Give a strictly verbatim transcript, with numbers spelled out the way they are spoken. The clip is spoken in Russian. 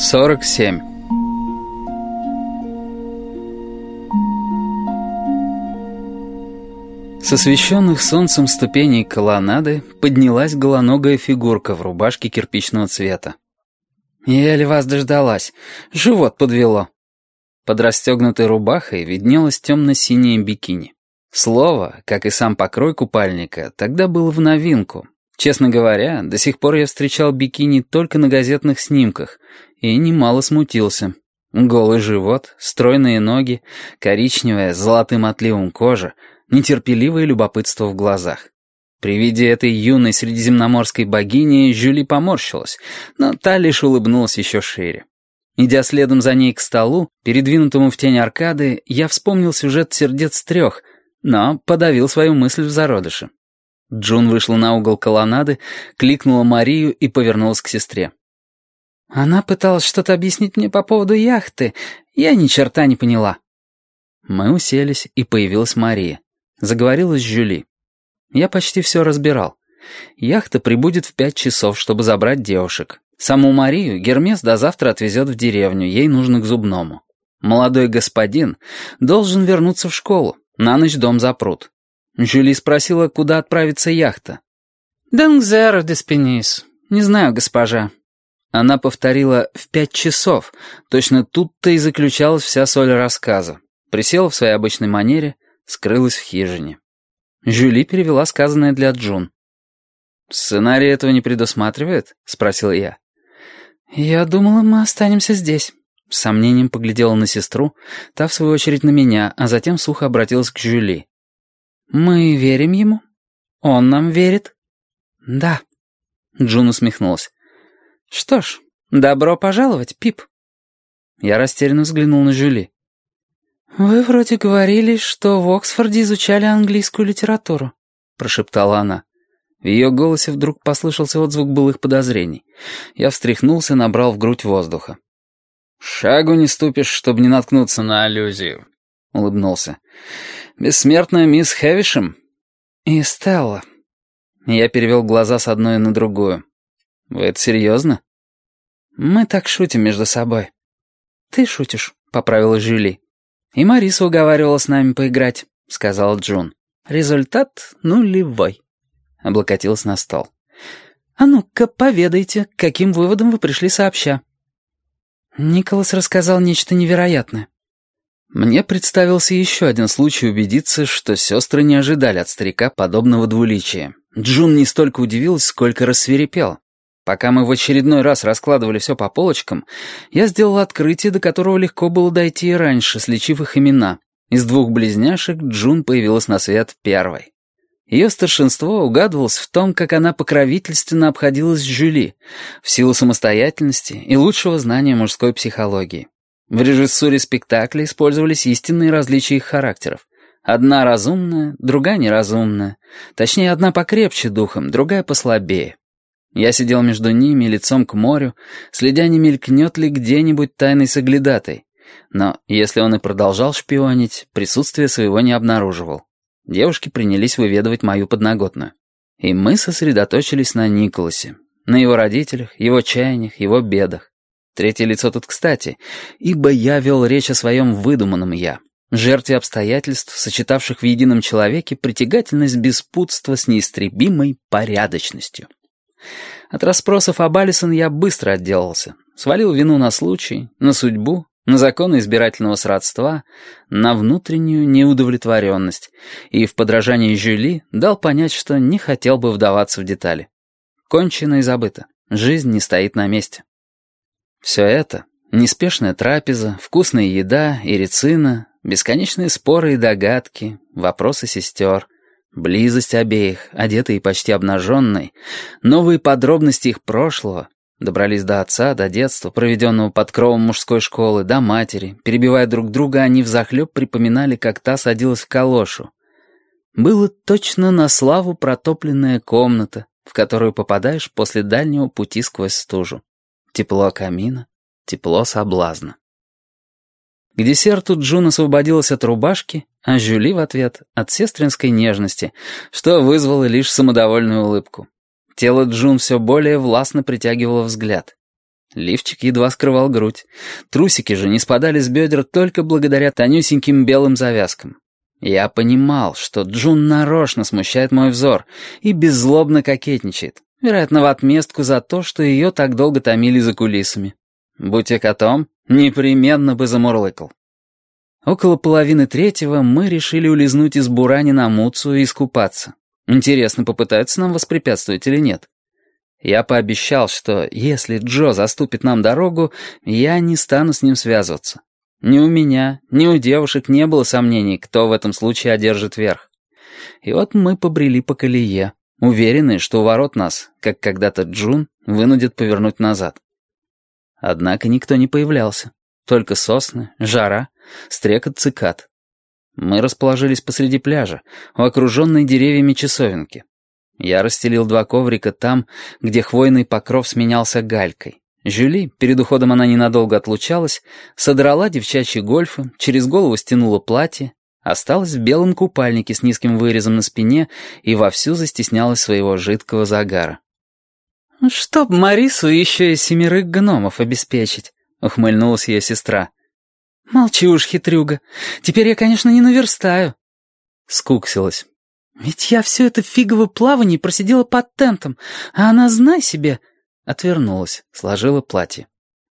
сорок семь. С освещенных солнцем ступеней колоннады поднялась голоногая фигурка в рубашке кирпичного цвета. «Еле вас дождалась. Живот подвело». Под расстегнутой рубахой виднелось темно-синее бикини. Слово, как и сам покрой купальника, тогда было в новинку. Честно говоря, до сих пор я встречал бикини только на газетных снимках и немало смутился. Голый живот, стройные ноги, коричневая с золотым отливом кожа, нетерпеливое любопытство в глазах. При виде этой юной средиземноморской богини Жюли поморщилась, но та лишь улыбнулась еще шире. Идя следом за ней к столу, передвинутому в тень аркады, я вспомнил сюжет «Сердец трех», но подавил свою мысль в зародыше. Джун вышла на угол колоннады, кликнула Марию и повернулась к сестре. «Она пыталась что-то объяснить мне по поводу яхты. Я ни черта не поняла». Мы уселись, и появилась Мария. Заговорила с Жюли. Я почти все разбирал. Яхта прибудет в пять часов, чтобы забрать девушек. Саму Марию Гермес до завтра отвезет в деревню, ей нужно к зубному. Молодой господин должен вернуться в школу, на ночь дом запрут. Жюли спросила, куда отправится яхта. «Денгзер де Спенис. Не знаю, госпожа». Она повторила «в пять часов». Точно тут-то и заключалась вся соль рассказа. Присела в своей обычной манере, скрылась в хижине. Жюли перевела сказанное для Джун. «Сценарий этого не предусматривает?» — спросил я. «Я думала, мы останемся здесь». С сомнением поглядела на сестру, та, в свою очередь, на меня, а затем сухо обратилась к Жюли. «Мы верим ему? Он нам верит?» «Да». Джун усмехнулась. «Что ж, добро пожаловать, Пип». Я растерянно взглянул на Жюли. «Вы вроде говорили, что в Оксфорде изучали английскую литературу», — прошептала она. В ее голосе вдруг послышался отзвук былых подозрений. Я встряхнулся, набрал в грудь воздуха. «Шагу не ступишь, чтобы не наткнуться на аллюзию», — улыбнулся. «Бессмертная мисс Хэвишем?» «И Стелла». Я перевел глаза с одной на другую. «Вы это серьезно?» «Мы так шутим между собой». «Ты шутишь», — поправила Жюли. «И Мариса уговаривала с нами поиграть», — сказала Джун. «Результат нулевой». Облокотилась на стол. «А ну-ка, поведайте, к каким выводам вы пришли сообща». Николас рассказал нечто невероятное. Мне представился еще один случай убедиться, что сестры не ожидали от старика подобного двуличия. Джун не столько удивилась, сколько рассвирепела. Пока мы в очередной раз раскладывали все по полочкам, я сделал открытие, до которого легко было дойти и раньше, сличив их имена. Из двух близняшек Джун появилась на свет первой. Ее старшинство угадывалось в том, как она покровительственно обходилась с Жюли, в силу самостоятельности и лучшего знания мужской психологии. В режиссуре спектакля использовались истинные различия их характеров. Одна разумная, другая неразумная. Точнее, одна покрепче духом, другая послабее. Я сидел между ними, лицом к морю, следя, не мелькнет ли где-нибудь тайный соглядатай. Но если он и продолжал шпионить, присутствие своего не обнаруживал. Девушки принялись выведывать мою подноготную. И мы сосредоточились на Николасе, на его родителях, его чаяниях, его бедах. Третье лицо тут кстати, ибо я вел речь о своем выдуманном «я», жертве обстоятельств, сочетавших в едином человеке притягательность беспутства с неистребимой порядочностью. От расспросов об Алисон я быстро отделался. Свалил вину на случай, на судьбу, на законы избирательного сродства, на внутреннюю неудовлетворенность и в подражании Жюли дал понять, что не хотел бы вдаваться в детали. Кончено и забыто. Жизнь не стоит на месте. Все это — неспешная трапеза, вкусная еда и рецина, бесконечные споры и догадки, вопросы сестер, близость обеих, одетой и почти обнаженной, новые подробности их прошлого, добрались до отца, до детства, проведенного под кровом мужской школы, до матери. Перебивая друг друга, они взахлеб припоминали, как та садилась в калошу. Было точно на славу протопленная комната, в которую попадаешь после дальнего пути сквозь стужу. Тепло камина, тепло соблазна. К десерту Джун освободилась от рубашки, а Жюли в ответ от сестринской нежности, что вызвало лишь самодовольную улыбку. Тело Джун все более властно притягивало взгляд. Лифчик едва скрывал грудь. Трусики же не спадали с бедер только благодаря тонюсеньким белым завязкам. Я понимал, что Джун нарочно смущает мой взор и беззлобно кокетничает, вероятно, в отместку за то, что ее так долго томили за кулисами. Будь я котом, непременно бы замурлыкал. Около половины третьего мы решили улизнуть из Бурани на Муцу и искупаться. Интересно, попытаются нам воспрепятствовать или нет? Я пообещал, что если Джо заступит нам дорогу, я не стану с ним связываться. Ни у меня, ни у девушек не было сомнений, кто в этом случае одержит верх. И вот мы побрели по колее, уверенные, что у ворот нас, как когда-то Джун, вынудят повернуть назад. Однако никто не появлялся. Только сосны, жара, стрекот цикад. Мы расположились посреди пляжа, у окруженной деревьями часовенки. Я расстелил два коврика там, где хвойный покров сменялся галькой. Жюли, перед уходом она ненадолго отлучалась, содрала девчачьи гольфы, через голову стянула платье, осталась в белом купальнике с низким вырезом на спине и вовсю застеснялась своего жидкого загара. «Чтоб Марису еще и семерых гномов обеспечить», — ухмыльнулась ее сестра. «Молчи уж, хитрюга. Теперь я, конечно, не наверстаю». Скуксилась. «Ведь я все это фигово плавание просидела под тентом, а она, знай себе...» Отвернулась, сложила платье.